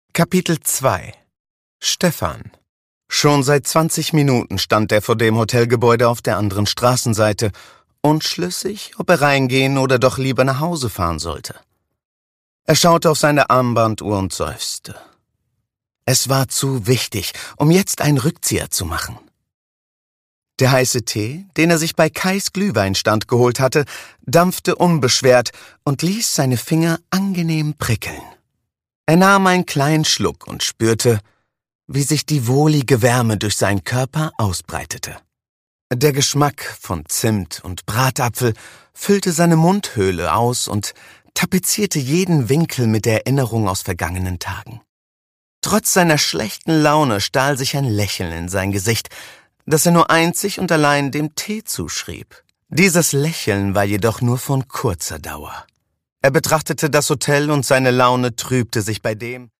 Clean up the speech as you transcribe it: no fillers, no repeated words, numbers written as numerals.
Kapitel 2 Stefan. Schon seit 20 Minuten stand er vor dem Hotelgebäude auf der anderen Straßenseite, unschlüssig, ob er reingehen oder doch lieber nach Hause fahren sollte. Er schaute auf seine Armbanduhr und seufzte. Es war zu wichtig, um jetzt einen Rückzieher zu machen. Der heiße Tee, den er sich bei Kais Glühweinstand geholt hatte, dampfte unbeschwert und ließ seine Finger angenehm prickeln. Er nahm einen kleinen Schluck und spürte, wie sich die wohlige Wärme durch seinen Körper ausbreitete. Der Geschmack von Zimt und Bratapfel füllte seine Mundhöhle aus und tapezierte jeden Winkel mit der Erinnerung aus vergangenen Tagen. Trotz seiner schlechten Laune stahl sich ein Lächeln in sein Gesicht, das er nur einzig und allein dem Tee zuschrieb. Dieses Lächeln war jedoch nur von kurzer Dauer. Er betrachtete das Hotel und seine Laune trübte sich bei dem,